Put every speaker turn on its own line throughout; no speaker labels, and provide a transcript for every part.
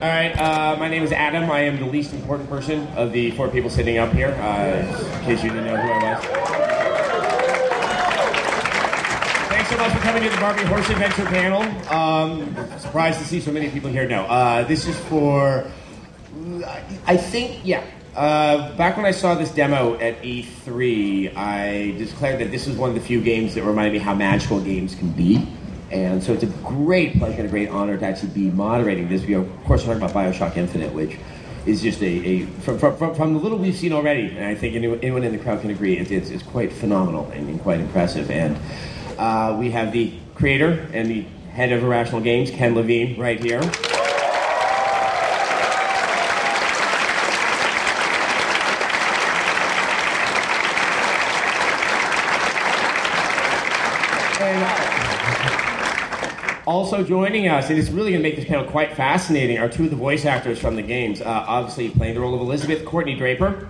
All right, my name is Adam. I am the least important person of the four people sitting up here, in case you didn't know who I was. Thanks so much for coming to the Barbie Horse Adventure panel. Surprised to see so many people here. No, this is for, I think, back when I saw this demo at E3, I declared that this is one of the few games that reminded me how magical games can be. And so it's a great pleasure and a great honor to actually be moderating this. We are, of course, talking about BioShock Infinite, which is just from the little we've seen already, and I think anyone in the crowd can agree, it's quite phenomenal and quite impressive. And we have the creator and the head of Irrational Games, Ken Levine, right here. Also joining us, and it's really going to make this panel quite fascinating, are two of the voice actors from the games. Obviously playing the role of Elizabeth, Courtney Draper.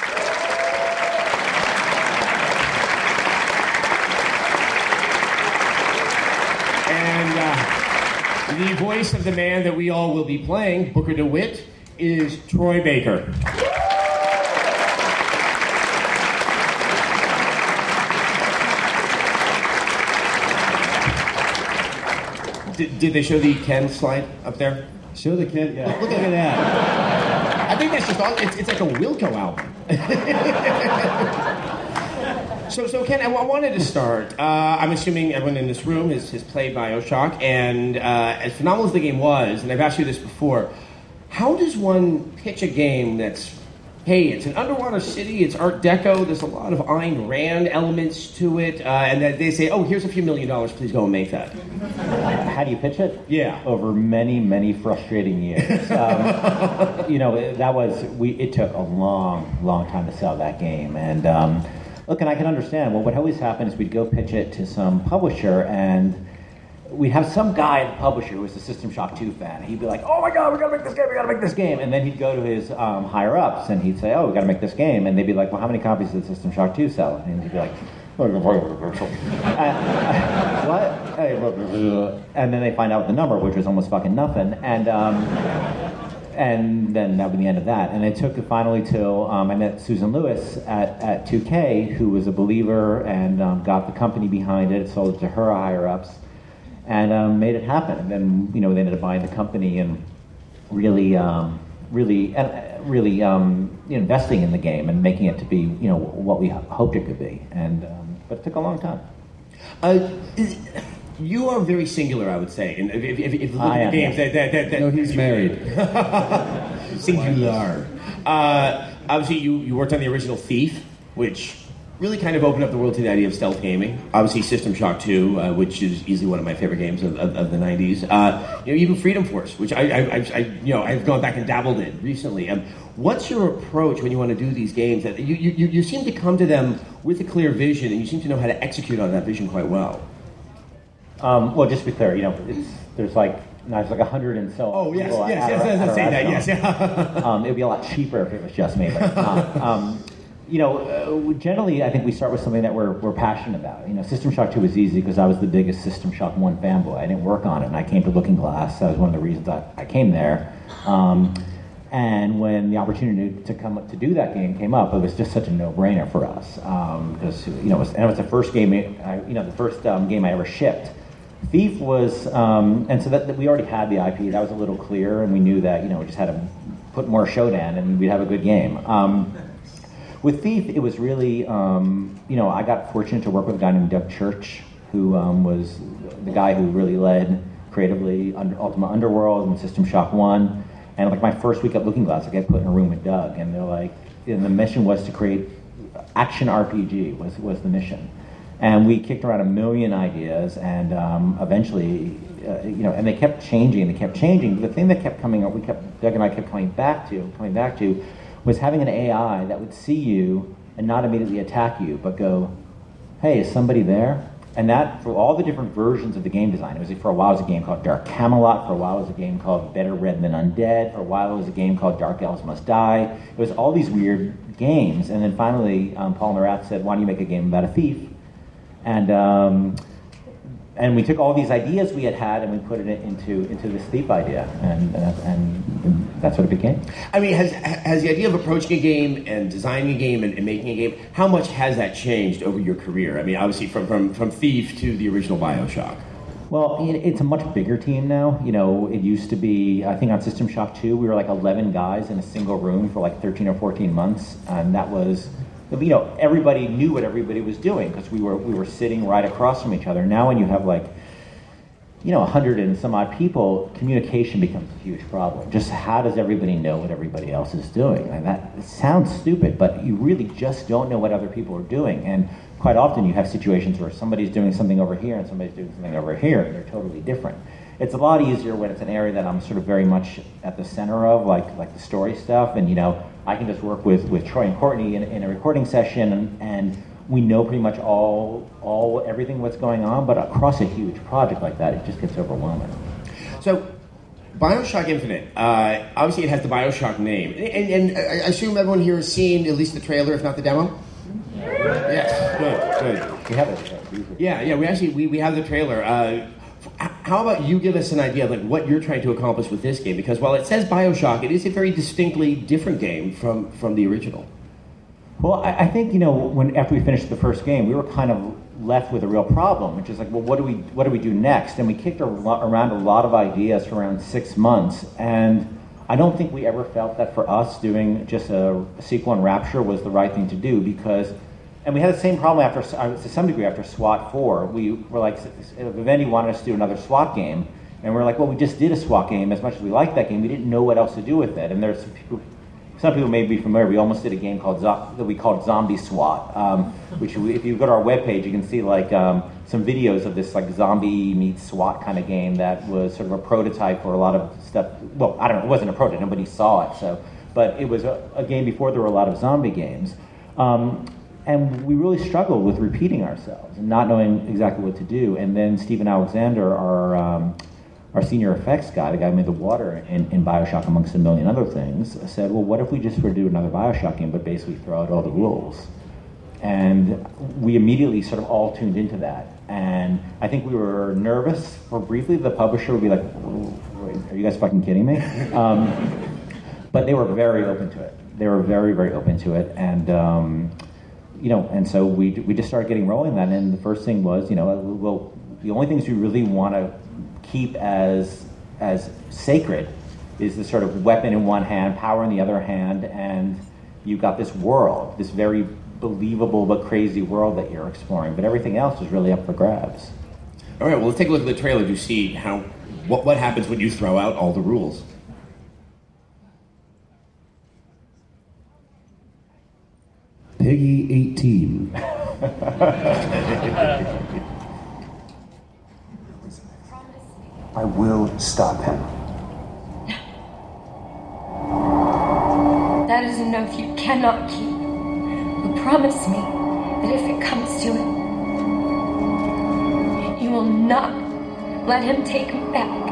And the voice of the man that we all will be playing, Booker DeWitt, is Troy Baker. Did they show the Ken slide up there?
Show the Ken, yeah. Look at that.
I think that's just all. It's like a Wilco album. So Ken, I wanted to start. I'm assuming everyone in this room has played BioShock, and as phenomenal as the game was, and I've asked you this before, how does one pitch a game that's, hey, it's an underwater city, it's Art Deco, there's a lot of Ayn Rand elements to it, and that they say, oh, here's a few $1 million, please go and make that.
How do you pitch it?
Yeah.
Over many, many frustrating years. It took a long time to sell that game. And look, and I can understand, well, what always happened is we'd go pitch it to some publisher, and we'd have some guy at the publisher who was a System Shock 2 fan. He'd be like, oh my God, we gotta make this game. And then he'd go to his higher ups and he'd say, oh, we gotta make this game. And they'd be like, well, how many copies did System Shock 2 sell? And he'd be like, what? And then they find out the number, which was almost fucking nothing. And then that would be the end of that. And it took finally till I met Susan Lewis at 2K, who was a believer and got the company behind it, sold it to her higher ups, and made it happen. And then, they ended up buying the company and really investing in the game and making it to be, what we hoped it could be. And but it took a long time.
You are very singular, I would say. And if you look at the games,
no, he's married.
Singular. Obviously, you worked on the original Thief, which really kind of opened up the world to the idea of stealth gaming. Obviously, System Shock 2, which is easily one of my favorite games of the 90s. Even Freedom Force, which I've gone back and dabbled in recently. What's your approach when you want to do these games? That you seem to come to them with a clear vision, and you seem to know how to execute on that vision quite well.
Well, just to be clear, there's like 100 and so.
Oh yes, say that. Yes, yeah.
It'd be a lot cheaper if it was just me, but it's not. Generally, I think we start with something that we're passionate about. System Shock 2 was easy because I was the biggest System Shock 1 fanboy. I didn't work on it, and I came to Looking Glass. That was one of the reasons I came there. And when the opportunity to come up to do that game came up, it was just such a no-brainer for us because it was the first game, game I ever shipped. Thief was, and so that we already had the IP. That was a little clearer, and we knew that we just had to put more Shodan, and we'd have a good game. With Thief, it was really, I got fortunate to work with a guy named Doug Church, who was the guy who really led creatively Ultima Underworld and System Shock 1. And like my first week at Looking Glass, I got put in a room with Doug, and they're like, and the mission was to create action RPG was the mission. And we kicked around a million ideas, and eventually, and they kept changing. But the thing that kept coming up, Doug and I kept coming back to, was having an AI that would see you and not immediately attack you, but go, hey, is somebody there? And that, for all the different versions of the game design, for a while it was a game called Dark Camelot, for a while it was a game called Better Red Than Undead, for a while it was a game called Dark Elves Must Die. It was all these weird games, and then finally Paul Neurath said, why don't you make a game about a thief? And And we took all these ideas we had and we put it into this Thief idea, and that's what it became.
I mean, has the idea of approaching a game and designing a game and making a game, how much has that changed over your career? I mean, obviously from Thief to the original BioShock.
Well, it's a much bigger team now. You know, it used to be, I think on System Shock 2, we were like 11 guys in a single room for like 13 or 14 months, and that was, you know, everybody knew what everybody was doing because we were sitting right across from each other. Now when you have like, you know, 100 and some odd people, communication becomes a huge problem. Just how does everybody know what everybody else is doing? And that it sounds stupid, but you really just don't know what other people are doing. And quite often you have situations where somebody's doing something over here and somebody's doing something over here, and they're totally different. It's a lot easier when it's an area that I'm sort of very much at the center of, like the story stuff, and you know, I can just work with Troy and Courtney in a recording session, and we know pretty much everything what's going on, but across a huge project like that, it just gets overwhelming.
So, BioShock Infinite, obviously it has the BioShock name, and I assume everyone here has seen at least the trailer, if not the demo? Yes, good.
We have it.
Yeah, we have the trailer. How about you give us an idea of like what you're trying to accomplish with this game? Because while it says BioShock, it is a very distinctly different game from the original.
Well, I think, you know, after we finished the first game, we were kind of left with a real problem, which is like, well, what do we do next? And we kicked around a lot of ideas for around 6 months, and I don't think we ever felt that for us doing just a sequel in Rapture was the right thing to do, because, and we had the same problem to some degree after SWAT 4. We were like, Vivendi wanted us to do another SWAT game, and we're like, well, we just did a SWAT game. As much as we liked that game, we didn't know what else to do with it. And there's some people may be familiar. We almost did a game that we called Zombie SWAT, which if you go to our webpage, you can see like some videos of this like zombie meets SWAT kind of game that was sort of a prototype for a lot of stuff. Well, I don't know, it wasn't a prototype, nobody saw it, but it was a game before there were a lot of zombie games. And we really struggled with repeating ourselves and not knowing exactly what to do. And then Stephen Alexander, our senior effects guy, the guy who made the water in BioShock amongst a million other things, said, well, what if we just were to do another BioShock game but basically throw out all the rules? And we immediately sort of all tuned into that. And I think we were nervous for briefly. The publisher would be like, are you guys fucking kidding me? But they were very open to it. They were very, very open to it. And, you know, and so we just started getting rolling then. And the first thing was, you know, well, the only things we really want to keep as sacred is the sort of weapon in one hand, power in the other hand, and you've got this world, this very believable but crazy world that you're exploring. But everything else is really up for grabs.
All right, well, let's take a look at the trailer to see what happens when you throw out all the rules.
Peggy 18.
I will stop him.
That is an oath you cannot keep. You promise me that if it comes to it, you will not let him take me back.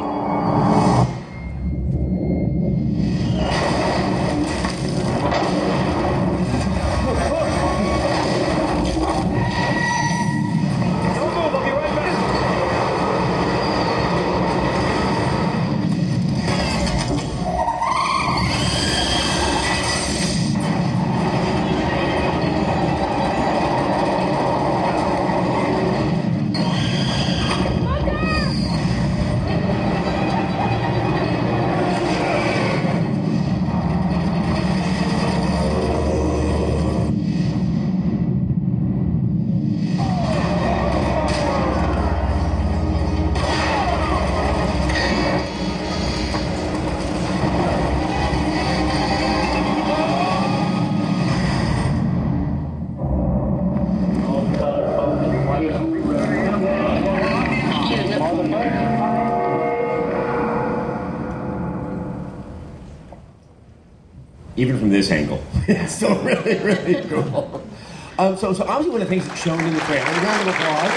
Even from this angle, it's still really, really cool. So obviously one of the things that's shown in the trailer, round of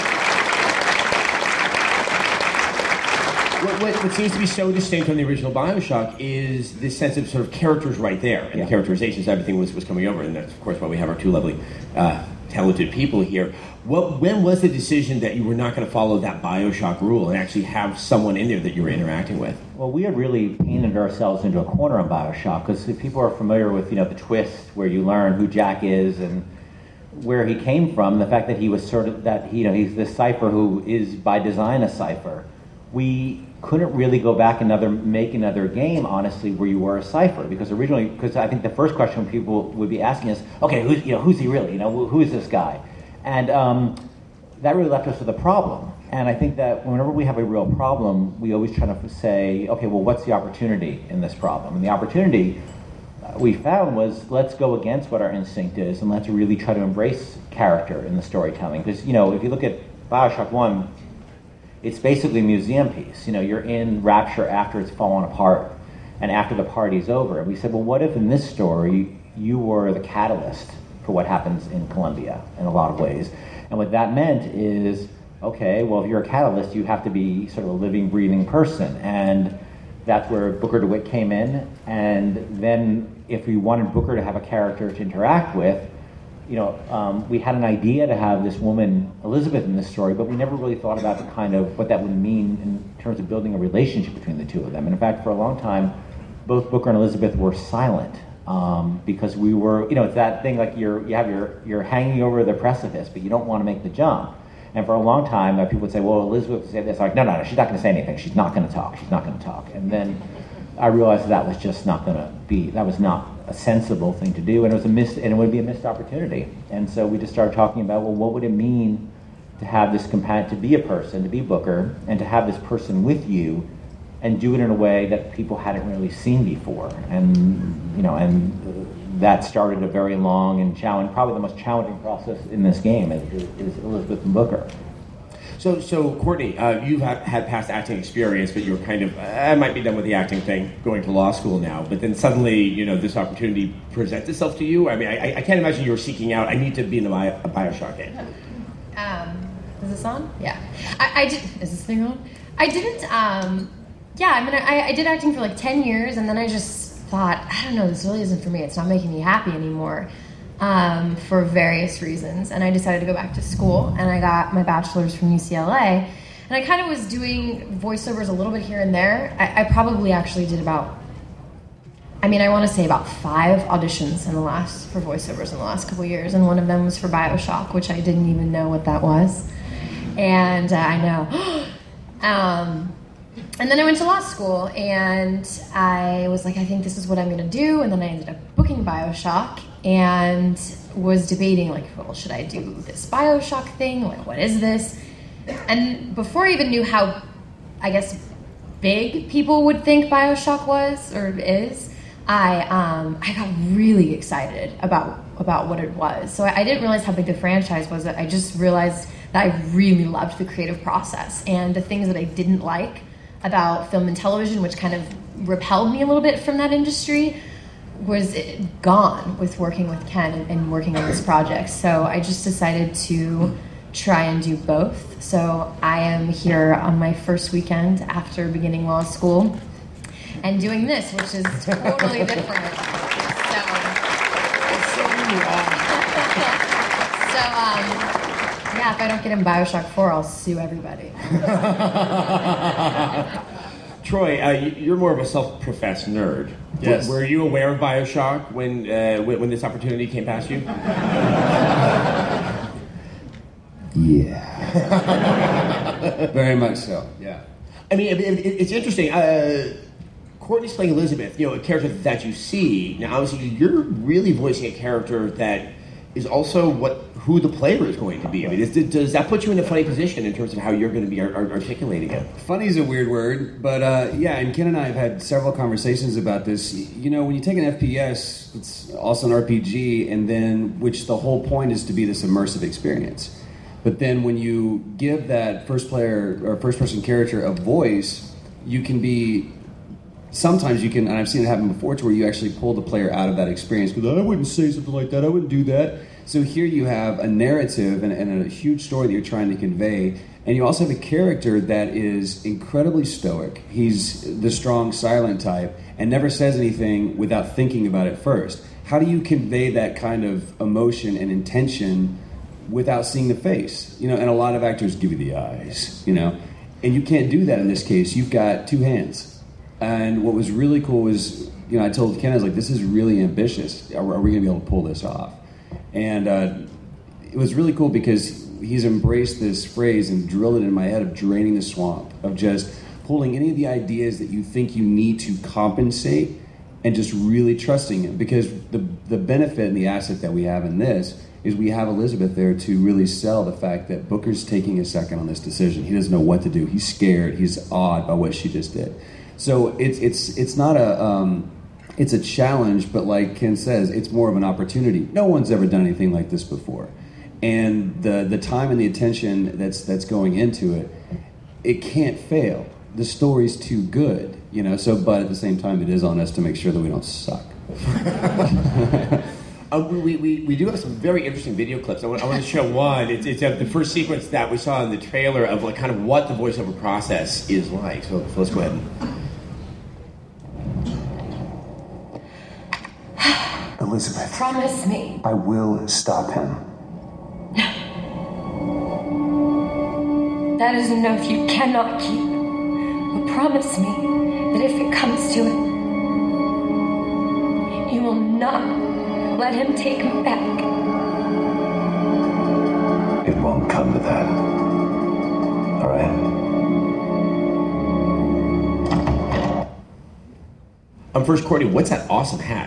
applause. What seems to be so distinct from the original BioShock is this sense of sort of characters right there, and the characterizations, everything was coming over, and that's of course why we have our two lovely talented people here. When was the decision that you were not going to follow that BioShock rule and actually have someone in there that you were interacting with?
Well, we had really painted ourselves into a corner on BioShock, because if people are familiar with, the twist where you learn who Jack is and where he came from, the fact that he was sort of that, he's this cipher who is by design a cipher. We couldn't really go back make another game, honestly, where you were a cipher, because I think the first question people would be asking is, okay, who's he really? Who is this guy? And that really left us with a problem. And I think that whenever we have a real problem, we always try to say, okay, well, what's the opportunity in this problem? And the opportunity we found was, let's go against what our instinct is, and let's really try to embrace character in the storytelling. Because, if you look at BioShock 1, it's basically a museum piece. You're in Rapture after it's fallen apart and after the party's over. And we said, well, what if in this story you were the catalyst for what happens in Columbia in a lot of ways? And what that meant is, okay, well, if you're a catalyst, you have to be sort of a living, breathing person. And that's where Booker DeWitt came in. And then if we wanted Booker to have a character to interact with, we had an idea to have this woman, Elizabeth, in this story, but we never really thought about the kind of what that would mean in terms of building a relationship between the two of them. And in fact, for a long time, both Booker and Elizabeth were silent, because we were, it's that thing like you're hanging over the precipice, but you don't want to make the jump. And for a long time, people would say, well, Elizabeth would say this, like, no, she's not going to say anything. She's not going to talk. And then I realized that was just not going to be, that was not a sensible thing to do, and it would be a missed opportunity. And so we just started talking about, well, what would it mean to have this companion, to be a person, to be Booker, and to have this person with you, and do it in a way that people hadn't really seen before. And that started a very long and challenging, probably the most challenging process in this game is Elizabeth and Booker.
So Courtney, you've had past acting experience, but you were kind of, I might be done with the acting thing, going to law school now. But then suddenly, this opportunity presents itself to you. I mean, I can't imagine you were seeking out, I need to be in a BioShock game.
Is this on? Yeah. I did. Is this thing on? I didn't. I did acting for like 10 years, and then I just thought, I don't know, this really isn't for me. It's not making me happy anymore. For various reasons, and I decided to go back to school, and I got my bachelor's from UCLA, and I kind of was doing voiceovers a little bit here and there. I probably actually did about 5 auditions for voiceovers in the last couple years, and one of them was for BioShock, which I didn't even know what that was, and I know. And then I went to law school, and I was like, I think this is what I'm going to do, and then I ended up booking BioShock, and was debating, like, well, should I do this BioShock thing? Like, what is this? And before I even knew how, I guess, big people would think BioShock was, or is, I got really excited about what it was. So I didn't realize how big the franchise was. I just realized that I really loved the creative process, and the things that I didn't like about film and television, which kind of repelled me a little bit from that industry, was gone with working with Ken and working on this project. So I just decided to try and do both. So I am here on my first weekend after beginning law school and doing this, which is totally different. If I don't get in BioShock 4, I'll sue everybody.
Troy, you're more of a self-professed nerd.
Yes.
Were you aware of BioShock when this opportunity came past you?
Yeah. Very much so, yeah.
I mean, it's interesting. Courtney's playing Elizabeth, a character that you see. Now, obviously, you're really voicing a character that is also who the player is going to be. I mean, does that put you in a funny position in terms of how you're going to be articulating it?
Funny is a weird word, but and Ken and I have had several conversations about this. When you take an FPS, it's also an RPG, and then which the whole point is to be this immersive experience. But then when you give that first person character a voice, you can be. Sometimes you can, and I've seen it happen before, to where you actually pull the player out of that experience. Because I wouldn't say something like that. I wouldn't do that. So here you have a narrative and a huge story that you're trying to convey. And you also have a character that is incredibly stoic. He's the strong, silent type and never says anything without thinking about it first. How do you convey that kind of emotion and intention without seeing the face. And a lot of actors give you the eyes, and you can't do that in this case. You've got two hands. And what was really cool was, I told Ken, I was like, this is really ambitious. Are we going to be able to pull this off? And it was really cool because he's embraced this phrase and drilled it in my head of draining the swamp, of just pulling any of the ideas that you think you need to compensate and just really trusting it. Because the benefit and the asset that we have in this is we have Elizabeth there to really sell the fact that Booker's taking a second on this decision. He doesn't know what to do. He's scared. He's awed by what she just did. So it's not it's a challenge, but like Ken says, it's more of an opportunity. No one's ever done anything like this before. And the time and the attention that's going into it, it can't fail. The story's too good, so, but at the same time, it is on us to make sure that we don't suck.
We do have some very interesting video clips. I want to show one. It's the first sequence that we saw in the trailer of like kind of what the voiceover process is like. So let's go ahead.
Elizabeth,
Promise me.
I will stop him.
That is an oath you cannot keep. But promise me that if it comes to it, you will not let him take me back.
It won't come to that. All right?
First, Courtney, what's that awesome hat?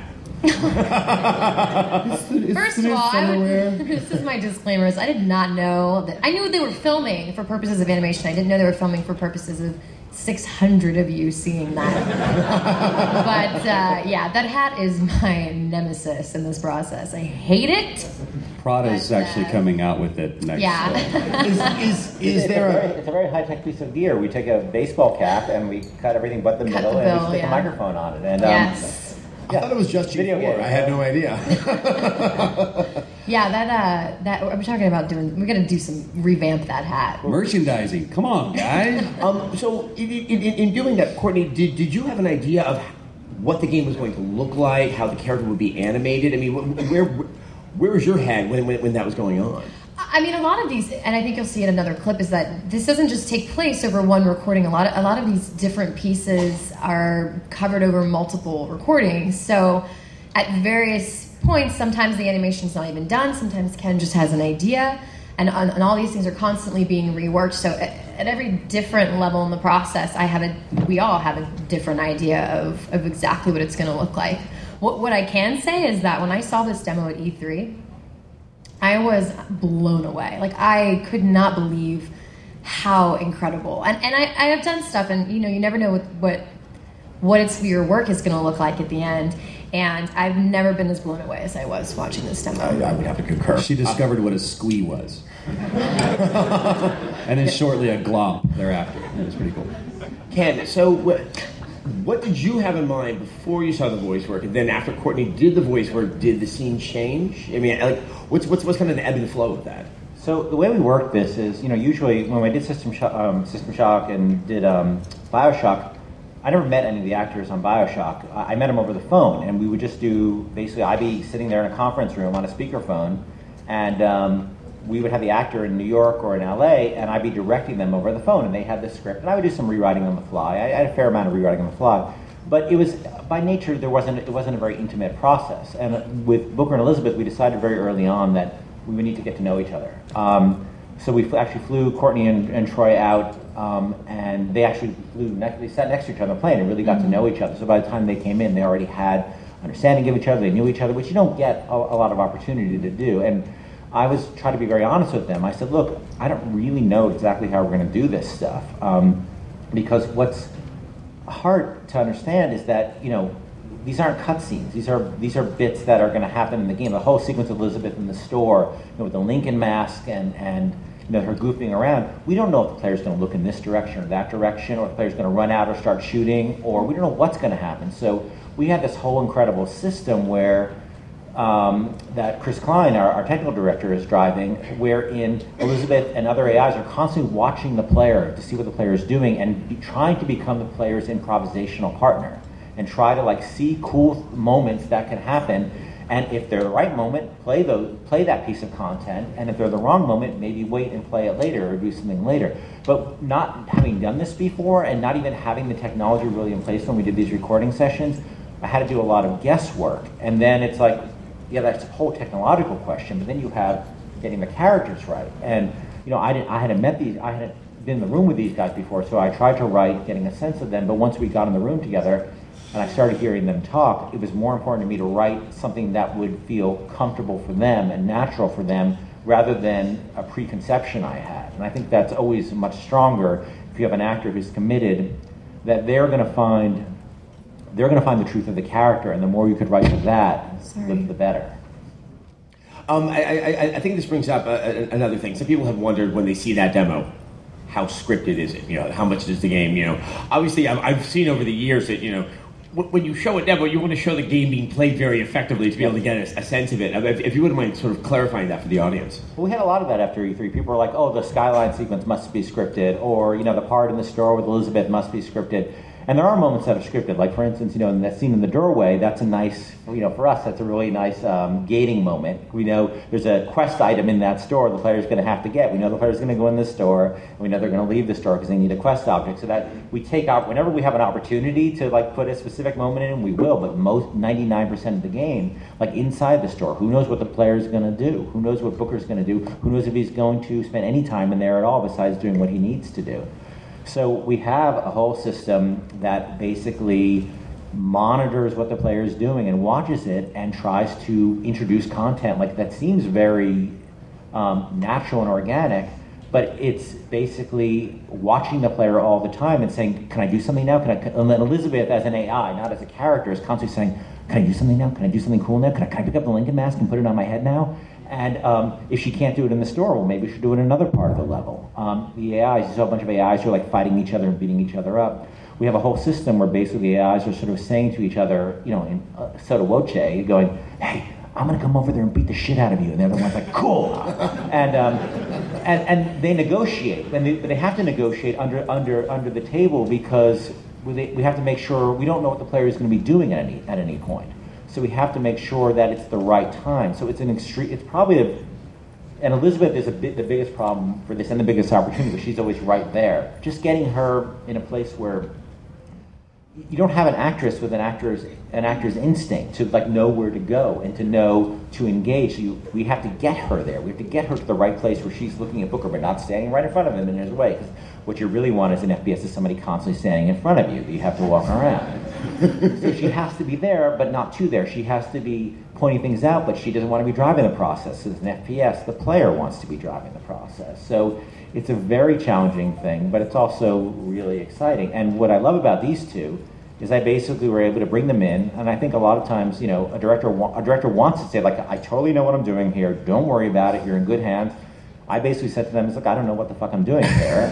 First of all, this is my disclaimers. I did not know that. I knew they were filming for purposes of animation. I didn't know they were filming for purposes of 600 of you seeing that. But that hat is my nemesis in this process. I hate it.
Prada is actually coming out with it next.
Yeah.
Is there
It's a very high-tech piece of gear. We take a baseball cap and we cut everything but the middle, and we stick a microphone on it. And
yes.
I thought it was just
Video
G4.
game.
I had no idea.
Yeah, that we're talking about doing. We're gonna do some revamp that hat.
Merchandising. Come on, guys.
So in doing that, Courtney, did you have an idea of what the game was going to look like, how the character would be animated? I mean, where was your head when that was going on?
I mean, a lot of these, and I think you'll see in another clip, is that this doesn't just take place over one recording. A lot of these different pieces are covered over multiple recordings. So at various points, sometimes the animation's not even done. Sometimes Ken just has an idea, and all these things are constantly being reworked. So at every different level in the process, we all have a different idea of exactly what it's going to look like. What I can say is that when I saw this demo at E3, I was blown away. Like, I could not believe how incredible. And I have done stuff, and you never know what your work is going to look like at the end. And I've never been as blown away as I was watching this demo.
I would have to concur.
She discovered what a squee was. And then shortly a glomp thereafter. It was pretty cool.
Ken, so what did you have in mind before you saw the voice work, and then after Courtney did the voice work, did the scene change? I mean, like, what's kind of the ebb and flow of that?
So the way we work this is, usually when we did System Shock and did BioShock, I never met any of the actors on BioShock. I met them over the phone, and we would just basically I'd be sitting there in a conference room on a speakerphone, and we would have the actor in New York or in LA, and I'd be directing them over the phone, and they had the script, and I would do some rewriting on the fly. I had a fair amount of rewriting on the fly, but it was, by nature, it wasn't a very intimate process. And with Booker and Elizabeth, we decided very early on that we would need to get to know each other. So we actually flew Courtney and Troy out, and they actually they sat next to each other on the plane and really got to know each other. So by the time they came in, they already had understanding of each other, they knew each other, which you don't get a lot of opportunity to do. And I was trying to be very honest with them. I said, look, I don't really know exactly how we're going to do this stuff, because what's hard to understand is that, these aren't cutscenes. These are bits that are going to happen in the game. The whole sequence of Elizabeth in the store, with the Lincoln mask and her goofing around. We don't know if the player's going to look in this direction or that direction, or if the player's going to run out or start shooting, or we don't know what's going to happen. So we had this whole incredible system where that Chris Klein, our technical director, is driving, wherein Elizabeth and other AIs are constantly watching the player to see what the player is doing and trying to become the player's improvisational partner and try to see cool moments that can happen. And if they're the right moment, play that piece of content. And if they're the wrong moment, maybe wait and play it later or do something later. But not having done this before and not even having the technology really in place when we did these recording sessions, I had to do a lot of guesswork. And then it's like, yeah, that's a whole technological question. But then you have getting the characters right. And I hadn't been in the room with these guys before, so I tried to write, getting a sense of them. But once we got in the room together, and I started hearing them talk, it was more important to me to write something that would feel comfortable for them and natural for them rather than a preconception I had. And I think that's always much stronger if you have an actor who's committed, that they're going to find the truth of the character, and the more you could write to that, the better.
I think this brings up another thing. Some people have wondered when they see that demo, how scripted is it? How much does the game, Obviously, I've seen over the years that, when you show a demo, you want to show the game being played very effectively to be able to get a sense of it. If you wouldn't mind sort of clarifying that for the audience.
Well, we had a lot of that after E3. People were like, oh, the skyline sequence must be scripted, or, the part in the store with Elizabeth must be scripted. And there are moments that are scripted. Like, for instance, in that scene in the doorway, that's a nice, for us, that's a really nice gating moment. We know there's a quest item in that store the player's going to have to get. We know the player's going to go in the store, and we know they're going to leave the store because they need a quest object. So that we take out, whenever we have an opportunity to, put a specific moment in, we will. But 99% of the game, inside the store, who knows what the player's going to do? Who knows what Booker's going to do? Who knows if he's going to spend any time in there at all besides doing what he needs to do? So we have a whole system that basically monitors what the player is doing and watches it and tries to introduce content that seems very natural and organic, but it's basically watching the player all the time and saying, can I do something now? And then Elizabeth, as an AI, not as a character, is constantly saying, can I do something now? Can I do something cool now? Can I pick up the Lincoln mask and put it on my head now? And if she can't do it in the store, well, maybe she should do it in another part of the level. The AIs, you saw a bunch of AIs who are fighting each other and beating each other up. We have a whole system where basically AIs are sort of saying to each other, in sotto voce, going, hey, I'm going to come over there and beat the shit out of you. And the other one's like, cool. And they negotiate. But they have to negotiate under the table because we have to make sure we don't know what the player is going to be doing at any point. So we have to make sure that it's the right time. So it's it's probably and Elizabeth is the biggest problem for this and the biggest opportunity, because she's always right there. Just getting her in a place where you don't have an actress with an actor's instinct to know where to go and to know to engage. We have to get her there. We have to get her to the right place where she's looking at Booker but not standing right in front of him in his way. Because what you really want as an FPS is somebody constantly standing in front of you that you have to walk around. So she has to be there, but not too there. She has to be pointing things out, but she doesn't want to be driving the process. As an FPS, the player wants to be driving the process. So it's a very challenging thing, but it's also really exciting. And what I love about these two is I basically were able to bring them in, and I think a lot of times, a director wants to say, I totally know what I'm doing here. Don't worry about it. You're in good hands. I basically said to them, I don't know what the fuck I'm doing here.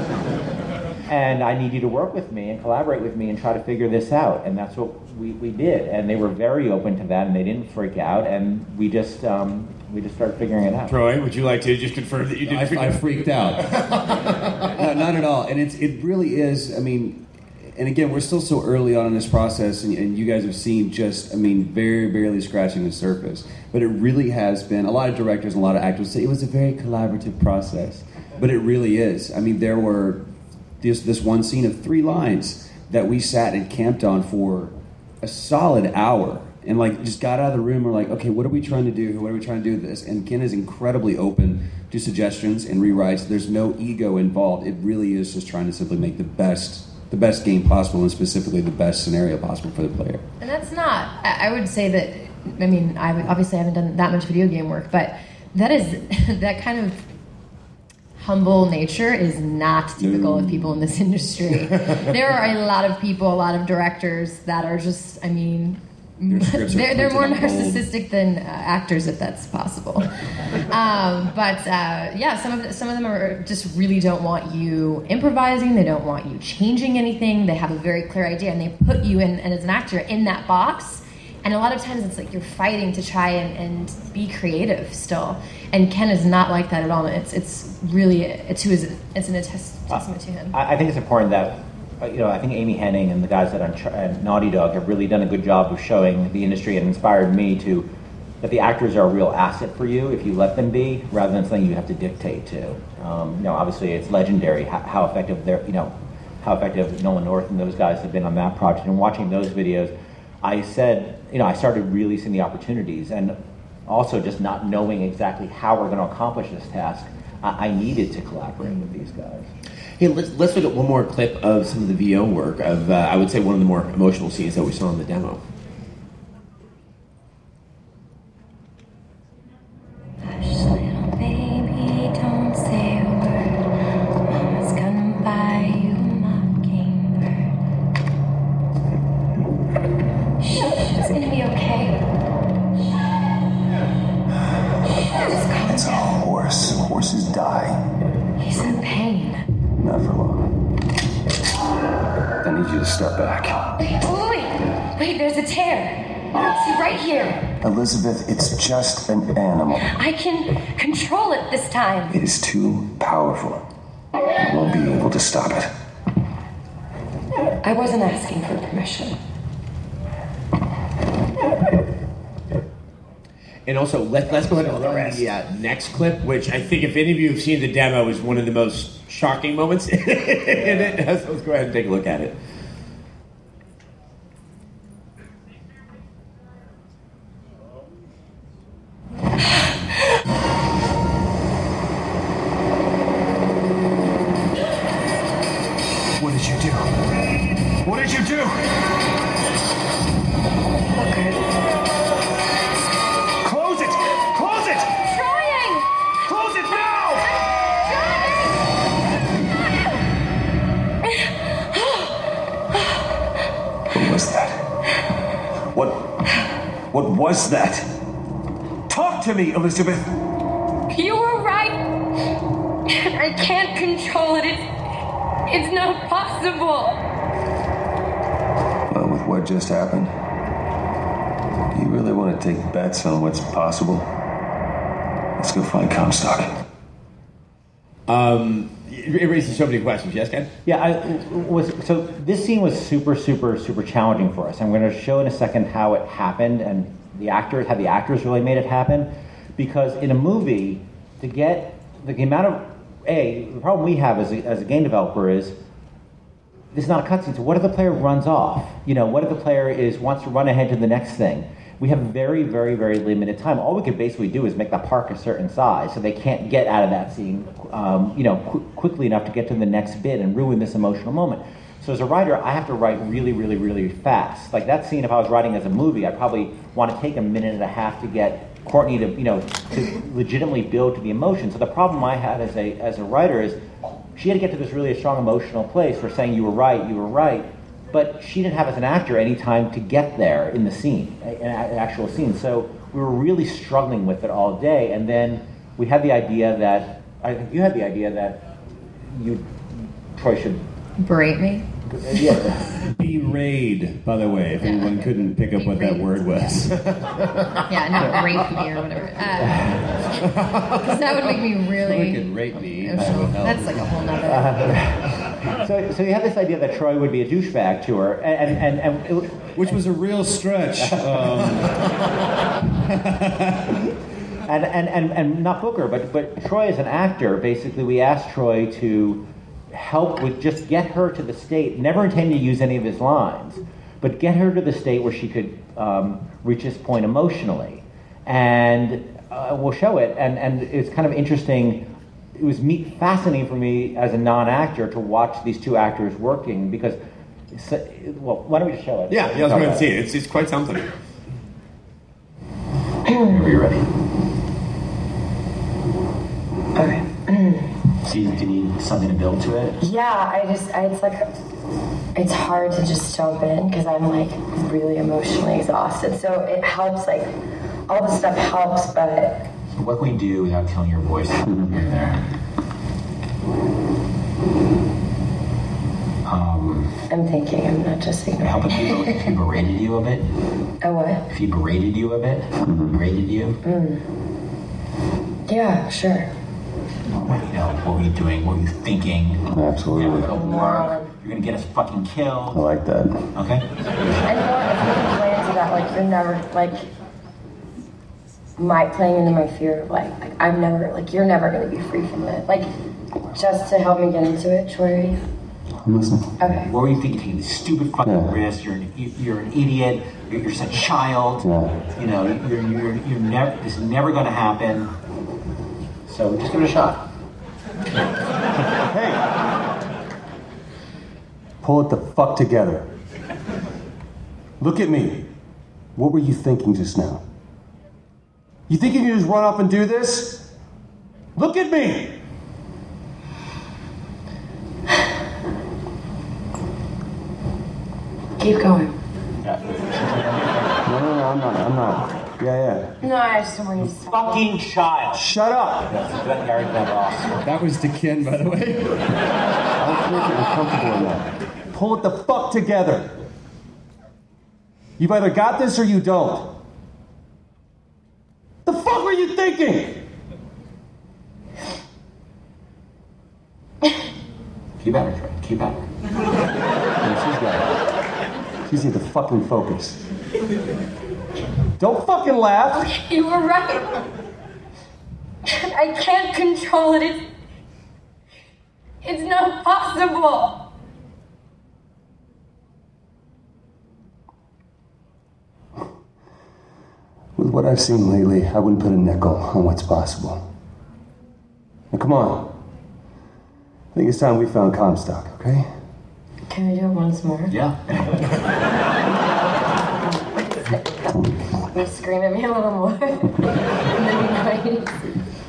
And I need you to work with me and collaborate with me and try to figure this out. And that's what we did. And they were very open to that, and they didn't freak out. And we just started figuring it out.
Troy, would you like to just confirm that you didn't freak out?
I freaked out. No, not at all. And it really is, and again, we're still so early on in this process, and you guys have seen very barely scratching the surface. But it really has been, a lot of directors and a lot of actors say it was a very collaborative process. But it really is. There were this one scene of 3 lines that we sat and camped on for a solid hour. And just got out of the room. We're like, okay, what are we trying to do? What are we trying to do with this? And Ken is incredibly open to suggestions and rewrites. There's no ego involved. It really is just trying to simply make the best game possible, and specifically the best scenario possible for the player.
And that's not, I would say that, I obviously haven't done that much video game work, but that kind of humble nature is not typical of people in this industry. There are a lot of people, a lot of directors that are just, they're more narcissistic than actors, if that's possible. Some of them are just really don't want you improvising. They don't want you changing anything. They have a very clear idea, and they put you in, and as an actor, in that box. And a lot of times it's you're fighting to try and be creative still. And Ken is not like that at all. It's really a testament to him.
I think it's important that I think Amy Hennig and the guys at Naughty Dog have really done a good job of showing the industry and inspired me to that the actors are a real asset for you if you let them be, rather than something you have to dictate to. Obviously it's legendary how effective how effective Nolan North and those guys have been on that project. And watching those videos, I started really seeing the opportunities, and also just not knowing exactly how we're going to accomplish this task. I needed to collaborate with these guys.
Hey, let's look at one more clip of some of the VO work of, I would say, one of the more emotional scenes that we saw in the demo.
Hush, little baby, don't say a word. Mama's gonna buy you a mockingbird. Shh, it's gonna be okay. Just calm
It's a
down.
horse. Horses die.
He's in pain.
Not for long. I need you to step back.
Wait, there's a tear. See, right here.
Elizabeth, it's just an animal.
I can control it this time.
It is too powerful. You won't be able to stop it.
I wasn't asking for permission.
And also, let's go ahead and run the next clip, which I think if any of you have seen the demo is one of the most shocking moments in it. Let's go ahead and take a look at it.
What did you do? What did you do? Close it! Close it!
Trying!
Close it now! What was that? What was that? Talk to me, Elizabeth!
You were right. I can't control it. It's not possible.
Well, with what just happened, do you really want to take bets on what's possible? Let's go find Comstock.
It raises so many questions. Yes, Ken?
Yeah, so this scene was super, super, super challenging for us. I'm going to show in a second how it happened and how the actors really made it happen. Because in a movie, to get the amount of the problem we have as a game developer is this is not a cutscene. So what if the player runs off? What if the player wants to run ahead to the next thing? We have very, very, very limited time. All we could basically do is make the park a certain size, so they can't get out of that scene, quickly enough to get to the next bit and ruin this emotional moment. So as a writer, I have to write really, really, really fast. Like that scene, if I was writing as a movie, I'd probably want to take a minute and a half to get Courtney to legitimately build to the emotion. So the problem I had as a writer is she had to get to this really strong emotional place where saying you were right, but she didn't have as an actor any time to get there in the scene, an actual scene. So we were really struggling with it all day. And then we had the idea that, I think you had the idea that Troy should
Berate me?
Yeah.
Berate, by the way, if anyone couldn't pick up what that word was.
Yeah, not rape me or whatever. Because that would make me really...
Someone could rape me.
emotional. That's like a whole nother...
So you had this idea that Troy would be a douchebag to her,
Which was a real stretch.
And not Booker, but Troy as an actor, basically we asked Troy to help with just get her to the state, never intending to use any of his lines, but get her to the state where she could reach this point emotionally. And we'll show it, and it's kind of interesting. It was fascinating for me as a non-actor to watch these two actors working because, why don't we just show it?
Yeah, let's go ahead and see it. It's quite something.
Whenever you're ready.
Okay.
So you need something to build to it?
Yeah, it's hard to just jump in because I'm like really emotionally exhausted. So it helps, like all this stuff helps, but
So what can we do without killing your voice here and there?
I'm thinking, I'm not just
Would it help
ignoring.
if he berated you a bit?
Oh, what?
If he berated you a bit? Berated you?
Yeah, sure.
What were you doing? What were you thinking?
Absolutely.
You're gonna work. You're gonna get us fucking killed.
I like that.
Okay?
And you know what? If you can play into that, like you're never like playing into my fear of like I'm never, like, you're never gonna be free from it. Like, just to help me get into it, Troy.
I'm listening.
Okay.
What were you thinking? Taking this stupid fucking risk. You're an idiot. You're such a child.
Yeah.
You know, you're never. This is never going to happen. So just give it a shot.
Hey! Pull it the fuck together. Look at me. What were you thinking just now? You think you can just run off and do this? Look at me!
Keep going.
No, I'm not. Yeah.
No, I just don't want you to stop.
Fucking child.
Shut up!
That was to Ken, by the way.
I'm perfectly comfortable in that. Pull it the fuck together. You've either got this or you don't. The fuck were you thinking?
Keep at her, Troy. Keep at her.
Yeah, she's got it. She's need to fucking focus. Don't fucking laugh.
You were right. I can't control it. It's not possible.
With what I've seen lately, I wouldn't put a nickel on what's possible. Now, come on. I think it's time we found Comstock, okay?
Can we do it once more?
Yeah.
You scream at me a little more. And then be nice.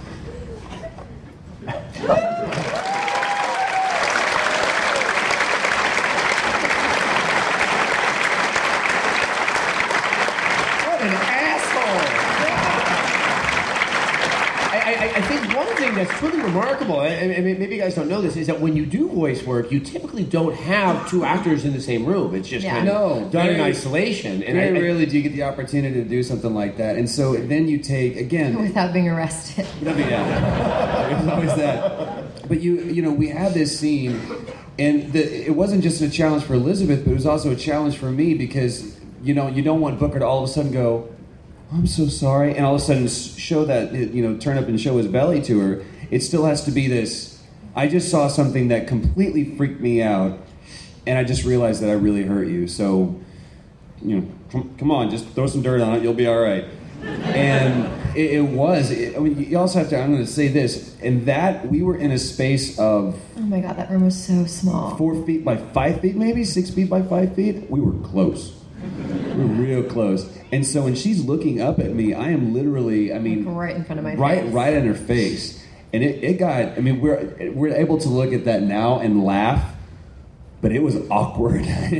I think one thing that's truly remarkable, and maybe you guys don't know this, is that when you do voice work, you typically don't have two actors in the same room. It's just kind of done in isolation. And
Very rarely do you get the opportunity to do something like that. And so then you take, again...
Without being arrested.
There's always that. But you know, we had this scene, and it wasn't just a challenge for Elizabeth, but it was also a challenge for me because, you know, you don't want Booker to all of a sudden go, I'm so sorry, and all of a sudden show that, you know, turn up and show his belly to her. It still has to be this, I just saw something that completely freaked me out, and I just realized that I really hurt you, so, you know, come on, just throw some dirt on it, you'll be all right. And I mean, you also have to, I'm going to say this, and that, we were in a space of...
Oh my God, that room was so small.
4 feet by 5 feet, maybe? 6 feet by 5 feet? We were close. We were real close. And so when she's looking up at me, I am literally, I mean...
Like right in front of my face.
Right in her face. And it got, I mean, we're able to look at that now and laugh, but it was awkward.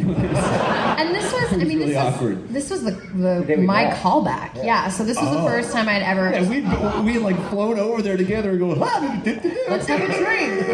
And this was, I mean,
really awkward.
This was my callback. Yeah, so this was the first time I'd ever...
Yeah, we had like flown over there together and go,
let's have a drink.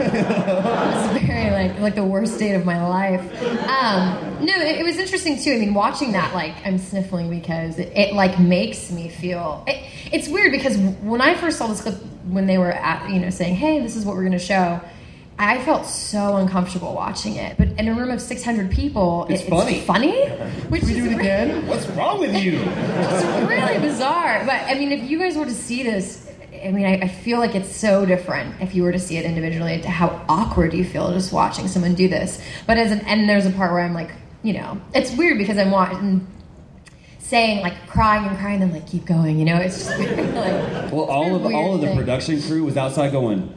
It was very like the worst state of my life. No, it was interesting too. I mean, watching that, like, I'm sniffling because it like makes me feel... It's weird because when I first saw this clip, when they were saying, hey, this is what we're going to show, I felt so uncomfortable watching it. But in a room of 600 people,
it's funny.
It's funny. Which
Can we do it again? What's wrong with you?
It's really bizarre. But, I mean, if you guys were to see this, I mean, I feel like it's so different if you were to see it individually to how awkward you feel just watching someone do this. But and there's a part where I'm like, you know, it's weird because I'm watching... saying, like, crying, then like, keep going, you know? It's just like...
Well, all of the production crew was outside going...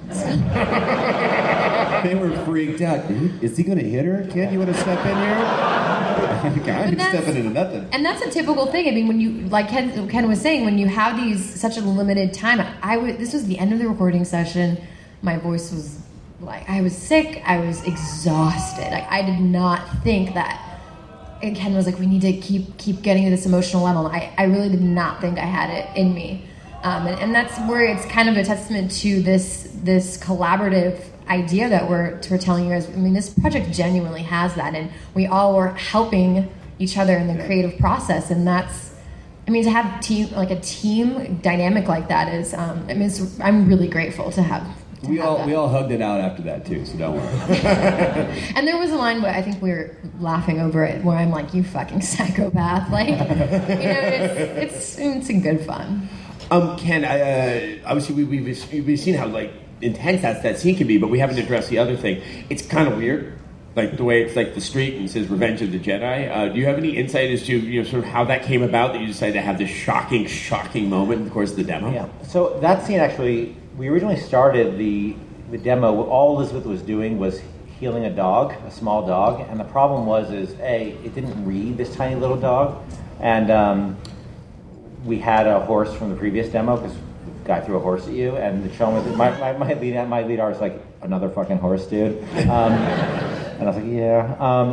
They were freaked out. Is he going to hit her? Kid, you want to step in here? I ain't stepping into nothing.
And that's a typical thing. I mean, when you, like Ken was saying, when you have such a limited time, this was the end of the recording session. My voice was like, I was sick. I was exhausted. Like, I did not think that. And Ken was like, we need to keep getting to this emotional level. And I really did not think I had it in me. And that's where it's kind of a testament to this collaborative idea that we're telling you guys. I mean, this project genuinely has that, and we all were helping each other in the creative process, and that's, I mean, to have a team dynamic like that is, I mean, I'm really grateful to have
We all hugged it out after that too, so don't worry.
And there was a line where I think we were laughing over it, where I'm like, "You fucking psychopath!" Like, it's in good fun.
Ken, obviously we've seen how like intense that scene can be, but we haven't addressed the other thing. It's kind of weird, like the way it's like the street and it says "Revenge of the Jedi." Do you have any insight as to sort of how that came about that you decided to have this shocking moment in the course of the demo?
Yeah. So that scene actually, we originally started the demo. All Elizabeth was doing was healing a small dog, and the problem was it didn't read, this tiny little dog, and we had a horse from the previous demo because the guy threw a horse at you, and the challenge was my lead artist was like, "Another fucking horse, dude," and I was like, "Yeah,"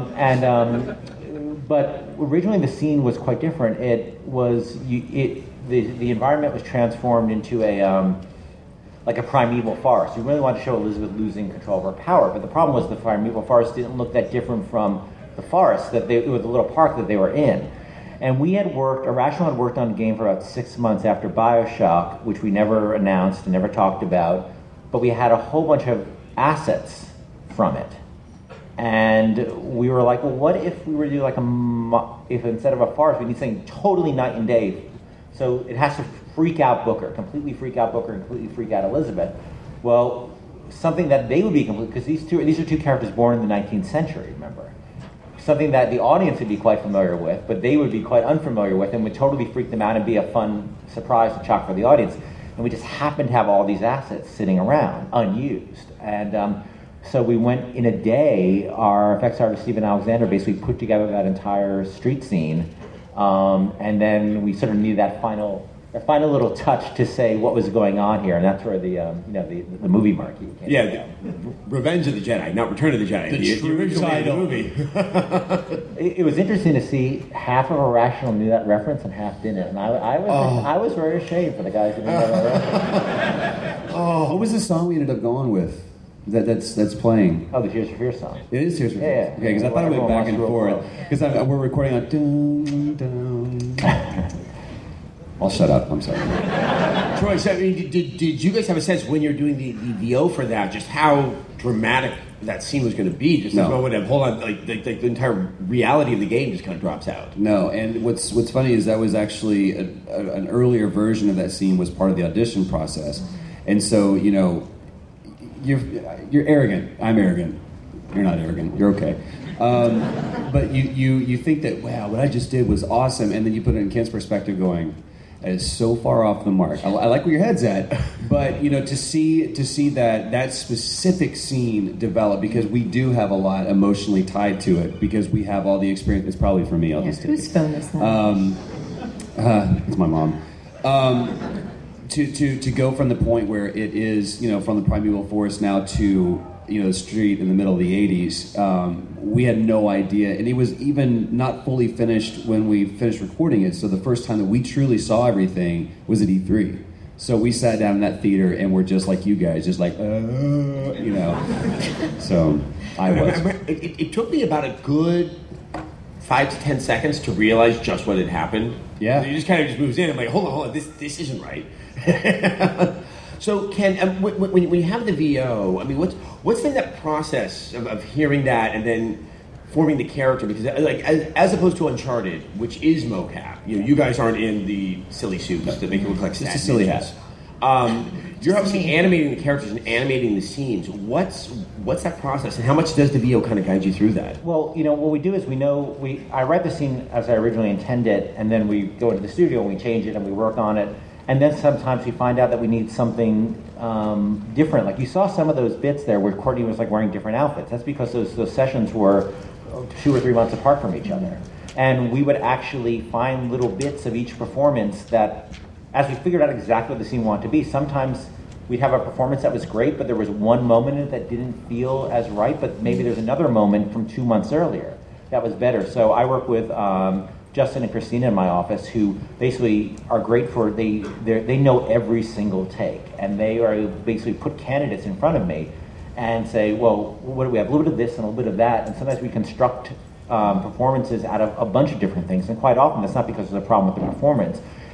but originally the scene was quite different. It was the environment was transformed into like a primeval forest. We really wanted to show Elizabeth losing control of her power, but the problem was the primeval forest didn't look that different from the forest it was the little park that they were in. And Irrational had worked on the game for about 6 months after BioShock, which we never announced and never talked about, but we had a whole bunch of assets from it. And we were like, well, what if we were to do like if instead of a forest, we need something totally night and day. So it has to completely freak out Booker, completely freak out Elizabeth. Well, something that they would be because these are two characters born in the 19th century, remember? Something that the audience would be quite familiar with, but they would be quite unfamiliar with and would totally freak them out and be a fun surprise and shock for the audience. And we just happened to have all these assets sitting around, unused. And so we went in a day, our effects artist, Stephen Alexander, basically put together that entire street scene. And then we sort of needed that final little touch to say what was going on here, and that's where the movie marquee came.
Yeah, Revenge of the Jedi, not Return of the Jedi.
The
original
title.
movie.
It was interesting to see half of Irrational knew that reference and half didn't, and I was very ashamed for the guys who knew that reference.
What was the song we ended up going with? That's playing.
Oh, the Tears for Fears song.
It is Tears for Fears.
Yeah.
Okay, because I thought it went back and forth. Because we're recording on. Dun, dun. I'll shut up. I'm sorry.
Troy, so, did you guys have a sense when you're doing the VO for that, just how dramatic that scene was going to be? Just
No.
the moment of hold on, like the entire reality of the game just kind of drops out.
No, and what's funny is that was actually an earlier version of that scene was part of the audition process, and so you're arrogant. I'm arrogant. You're not arrogant. You're okay. But you think that, wow, what I just did was awesome, and then you put it in Ken's perspective, going, that is so far off the mark. I like where your head's at, but to see that specific scene develop, because we do have a lot emotionally tied to it, because we have all the experience. It's probably for me. I'll just take
Whose
it.
phone is that?
It's my mom. To go from the point where it is, from the primeval forest now to the street in the middle of the 80s, we had no idea, and it was even not fully finished when we finished recording it. So the first time that we truly saw everything was at E3. So we sat down in that theater and we're just like you guys, just like, So I was.
It took me about a good 5 to 10 seconds to realize just what had happened.
Yeah.
You just kind of moves in. I'm like, hold on, this isn't right. So, Ken, when you have the VO, I mean, what's been that process of hearing that and then forming the character? Because, like, as opposed to Uncharted, which is mocap, you guys aren't in the silly suits that make you look like
It's a
sad
silly
ninjas.
hat.
You're obviously animating the characters and animating the scenes. What's that process, and how much does the VO kind of guide you through that?
Well, what we do is I write the scene as I originally intended, and then we go into the studio and we change it and we work on it. And then sometimes we find out that we need something different. Like you saw some of those bits there where Courtney was like wearing different outfits. That's because those sessions were 2 or 3 months apart from each other. And we would actually find little bits of each performance that, as we figured out exactly what the scene wanted to be, sometimes we'd have a performance that was great, but there was one moment in it that didn't feel as right, but maybe there's another moment from 2 months earlier that was better. So I work with Justin and Christina in my office, who basically are great for, they know every single take, and they are basically put candidates in front of me and say, well, what do we have? A little bit of this and a little bit of that, and sometimes we construct performances out of a bunch of different things, and quite often that's not because there's a problem with the performance.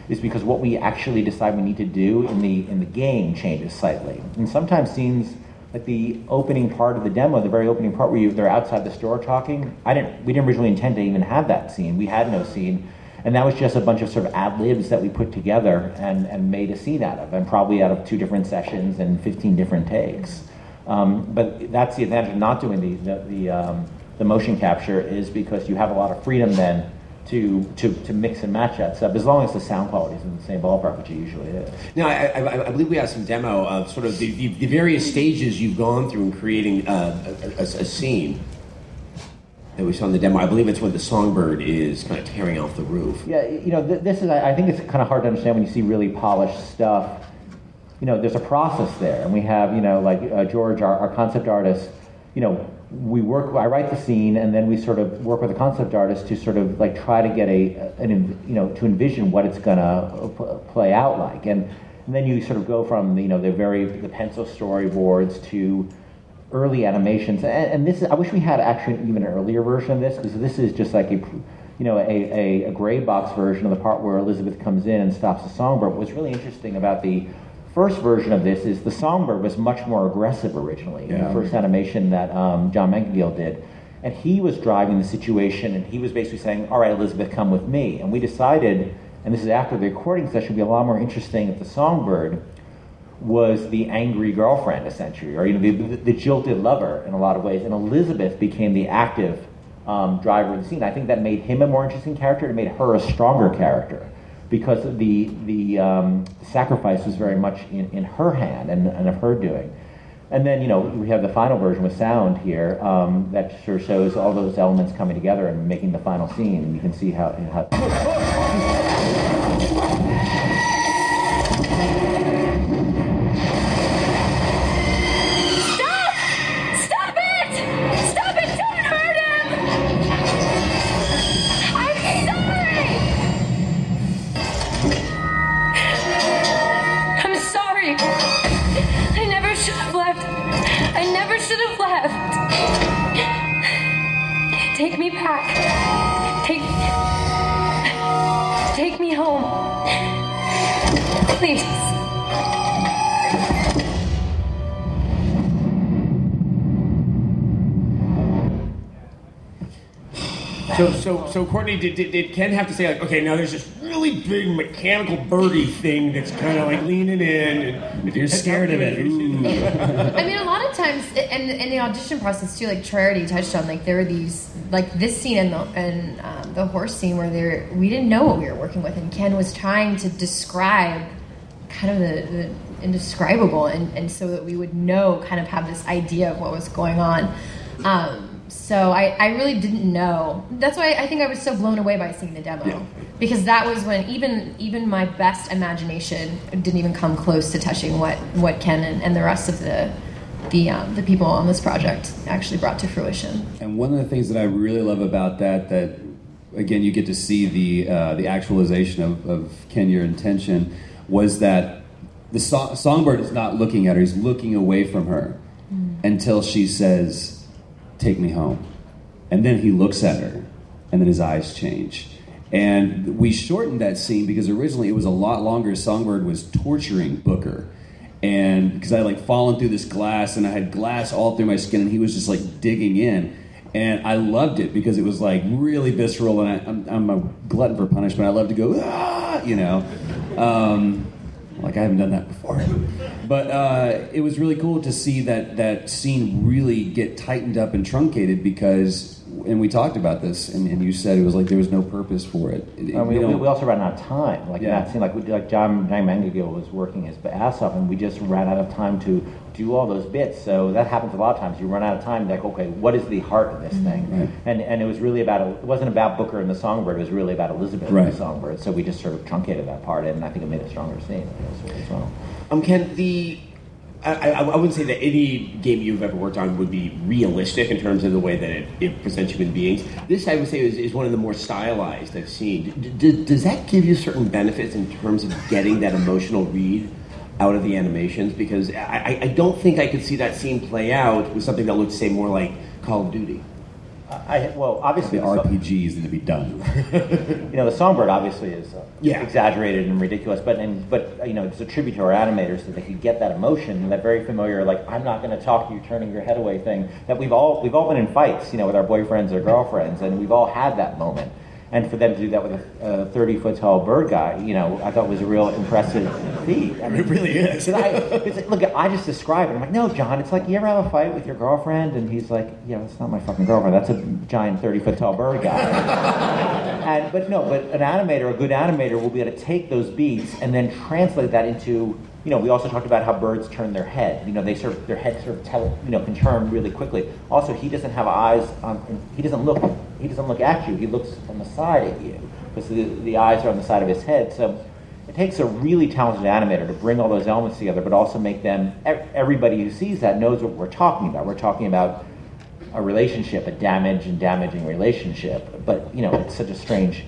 is because what we actually decide we need to do in the game changes slightly. And sometimes scenes like the opening part of the demo, the very opening part where they're outside the store talking, we didn't originally intend to even have that scene. We had no scene. And that was just a bunch of sort of ad-libs that we put together and made a scene out of, and probably out of 2 different sessions and 15 different takes. But that's the advantage of not doing the motion capture, is because you have a lot of freedom then to mix and match that stuff, as long as the sound quality is in the same ballpark, which it usually is.
Now, I believe we have some demo of sort of the various stages you've gone through in creating a scene that we saw in the demo. I believe it's when the songbird is kind of tearing off the roof.
Yeah, this is, I think it's kind of hard to understand when you see really polished stuff. There's a process there, and we have, George, our concept artist, I write the scene, and then we sort of work with a concept artist to sort of like try to get to envision what it's gonna play out like, and then you sort of go from the pencil storyboards to early animations, and this is, I wish we had actually even an earlier version of this, because this is just like a gray box version of the part where Elizabeth comes in and stops the songbird. What's really interesting about the first version of this is the songbird was much more aggressive originally in the first animation that John Mankiewicz did, and he was driving the situation, and he was basically saying, all right, Elizabeth, come with me. And we decided, and this is after the recording session, would be a lot more interesting if the songbird was the angry girlfriend, essentially, or the jilted lover in a lot of ways, and Elizabeth became the active driver of the scene. I think that made him a more interesting character. It made her a stronger character, because the sacrifice was very much in her hand and of her doing. And then, we have the final version with sound here that sort of shows all those elements coming together and making the final scene. And you can see how
Stop it! Stop it! Don't hurt him! I'm sorry! I'm sorry. I never should have left. I never should have left. Take me back. Take me home. Please.
So Courtney, did Ken have to say, like, okay, now there's this really big mechanical birdie thing that's kind of like leaning in, and
if you're scared of it,
I mean, a lot of times, and in the audition process too, like Charity touched on, like there are these, like this scene and the horse scene where we didn't know what we were working with, and Ken was trying to describe kind of the indescribable, and so that we would know, kind of have this idea of what was going on. So I really didn't know. That's why I think I was so blown away by seeing the demo, because that was when even my best imagination didn't even come close to touching what Ken and the rest of the people on this project actually brought to fruition.
And one of the things that I really love about that again, you get to see the actualization of Ken, your intention, was that the songbird is not looking at her; he's looking away from her until she says, "Take me home," and then he looks at her, and then his eyes change. And we shortened that scene because originally it was a lot longer. Songbird was torturing Booker, and because I had like fallen through this glass, and I had glass all through my skin, and he was just like digging in. And I loved it because it was like really visceral, and I'm a glutton for punishment. I love to go, like I haven't done that before. But it was really cool to see that scene really get tightened up and truncated because, and we talked about this, and you said it was like there was no purpose for it.
We also ran out of time. Like in that scene, like John Mankiewicz was working his ass off, and we just ran out of time to do all those bits. So that happens a lot of times. You run out of time, like, okay, what is the heart of this thing?
Right.
And it was really it wasn't about Booker and the songbird. It was really about Elizabeth and the songbird. So we just sort of truncated that part, and I think it made a stronger scene as well.
Ken, I wouldn't say that any game you've ever worked on would be realistic in terms of the way that it presents human beings. This, I would say, is one of the more stylized I've seen. Does that give you certain benefits in terms of getting that emotional read out of the animations? Because I don't think I could see that scene play out with something that looked, say, more like Call of Duty.
Well, obviously,
The RPG is going to be done.
you know, the Songbird obviously is
Yeah.
exaggerated and ridiculous, but you know, it's a tribute to our animators that they could get that emotion, that very familiar, like, I'm not going to talk to you, turning your head away thing, that we've all been in fights, you know, with our boyfriends or girlfriends, and we've all had that moment. And for them to do that with a 30-foot tall bird guy, you know, I thought was a real impressive feat. I mean,
It really is.
look, I just describe it. I'm like, no, John, it's like you ever have a fight with your girlfriend, and he's like, yeah, that's not my fucking girlfriend. That's a giant 30-foot tall bird guy. But an animator, a good animator, will be able to take those beats and then translate that into. You know, we also talked about how birds turn their head. You know, their head sort of can turn really quickly. Also, he doesn't have eyes on. He doesn't look at you. He looks on the side at you because the eyes are on the side of his head. So it takes a really talented animator to bring all those elements together, but also make them. Everybody who sees that knows what we're talking about. We're talking about a relationship, a damaging relationship. But you know, it's such a strange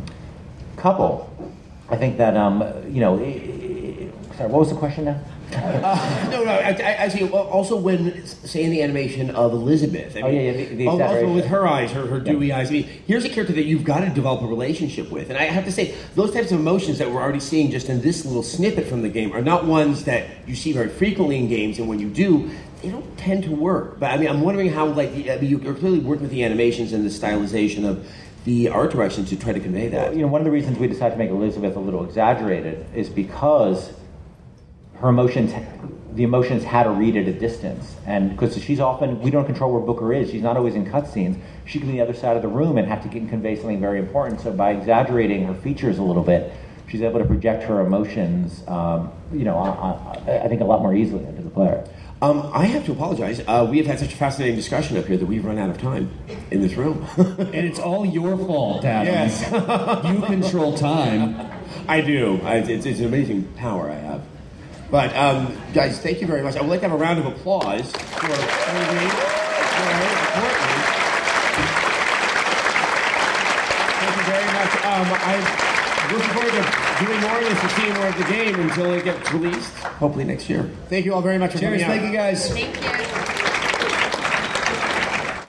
couple. I think that you know. Sorry, what was the question now?
No, I see. Also, when say in the animation of Elizabeth, I mean,
the
also with her eyes, her dewy eyes. I mean, here's a character that you've got to develop a relationship with, and I have to say, those types of emotions that we're already seeing just in this little snippet from the game are not ones that you see very frequently in games, and when you do, they don't tend to work. But I mean, I'm wondering how, like, you're clearly working with the animations and the stylization of the art direction to try to convey that.
Well, you know, one of the reasons we decided to make Elizabeth a little exaggerated is because her emotions, the emotions had to read at a distance. And because she's often, we don't control where Booker is. She's not always in cutscenes. She can be on the other side of the room and have to convey something very important. So by exaggerating her features a little bit, she's able to project her emotions, you know, I think a lot more easily into the player.
I have to apologize. We have had such a fascinating discussion up here that we've run out of time in this room.
And it's all your fault, Adam.
Yes.
You control time.
I do. It's an amazing power I have. But, guys, thank you very much. I would like to have a round of applause for Courtney. Thank you very much. I'm looking forward to doing more of this and seeing more of the game until it gets released, hopefully next year. Thank you all very much for coming
Cheers,
out.
thank you guys.
Thank you.